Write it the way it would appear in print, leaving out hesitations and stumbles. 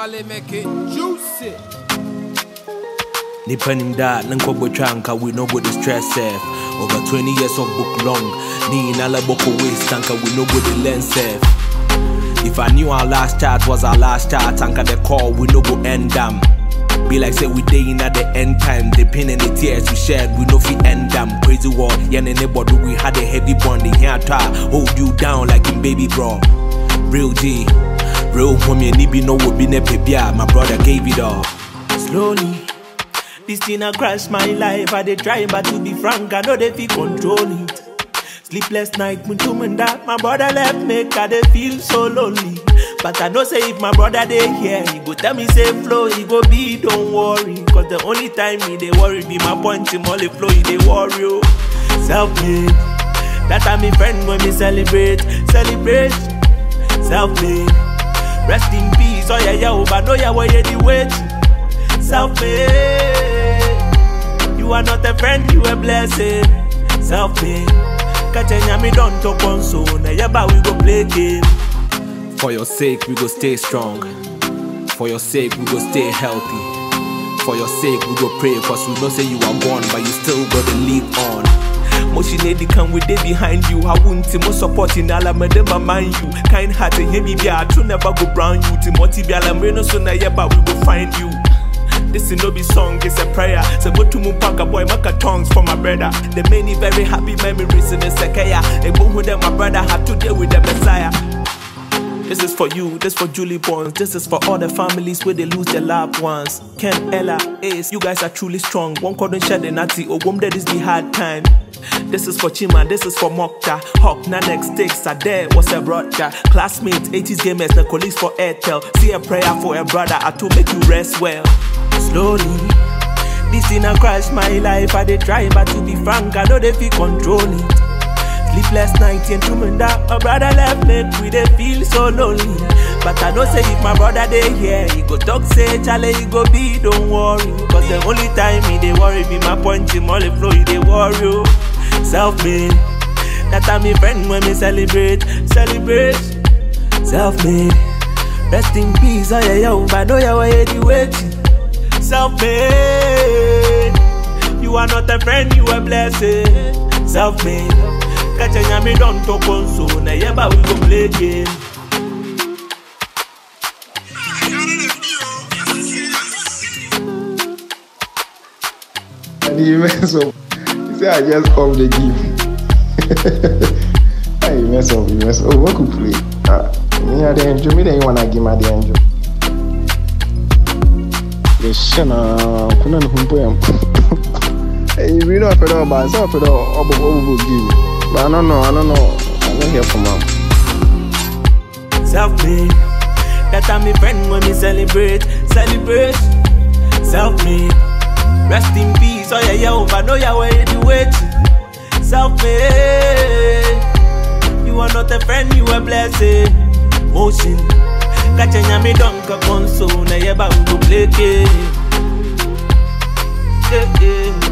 Charlie make it juicy. Nipanim da nankobo chanka we no go distress self. Over 20 years of book long. Ni inala boko waste tanka we no go the lens self. If I knew our last chat was our last chat, tanka the call we no go end them. Be like say we day in at the end time. The pain and the tears we shared we no fi end them. Crazy war, yen and neighbor we had a heavy bonding. Here to hold you down like in baby bro. Real G, real homie and be no would be ne pebia. My brother gave it all. Slowly. This thing a crash my life. I dey try, but to be frank, I know they feel control it. Sleepless night, that my brother left me, I dey feel so lonely. But I know say if my brother dey here, he go tell me say flow, he go be don't worry. Cause the only time he dey worry be my punch him all the flow, he dey worry you. Self-made, that time me friend when me celebrate. Self-made, rest in peace, oh yeah, but no yeah, why you the wait. Self-made. You are not a friend, you a blessing. Self-made. Catching me don't talk on so. Now yeah, but we go play game. For your sake, we go stay strong. For your sake, we go stay healthy. For your sake, we go pray. Cause we know say you are gone, but you still gotta live on. Motion lady come with day behind you. I won't most supporting all of them mind you. Kind hearted, heavy be I true never go brown you. Timothy be alamreno so now yeah, but we go find you. This is no be song, it's a prayer. So go to Mupaka boy, make a tongues for my brother. The many very happy memories in the Sekaya. A boom with them, my brother had to deal with the Messiah. This is for you, this for Julie Bonds. This is for all the families where they lose their loved ones. Ken, Ella, Ace, you guys are truly strong. One couldn't share the natty, or womb that is the hard time. This is for Chima, this is for Mokta. Hawk, Nanex, Stakes, Ade, what's a brother? Classmates, 80s gamers, the colleagues for Airtel. See a prayer for a brother, I to make you rest well. Slowly, this thing a crash my life. I dey try, but to be frank, I know they feel control it. Sleepless night and that my brother left me, we dey feel so lonely. But I know say if my brother dey here, he go talk say Charlie, he go be don't worry. Cause the only time he dey worry be my punch him all the flow, he dey worry. Self-made, that time me friend when me celebrate. Self-made, rest in peace, oh yeah, but know you why you waiting. Self-made, you are not a friend, you a blessing. Self-made, catching me don't talk on so. Now yeah, but we go play game. And you mess up. You say I just off the game. Hey, you mess up. Oh, what could play? Me I dey enjoy. Me then you wanna give me the enjoy. Shana kuna nuhumpo yam. Hey, we know for that, but some for that obo give. But I don't know. I'm not here for mom. Self-made, that time me friend when me celebrate. Self-made, rest in peace. Oh yeah, but know ya where you wait. Self-made, you are not a friend, you a blessing. Motion. Catching me don't come on so. Now yeah, but we go play game.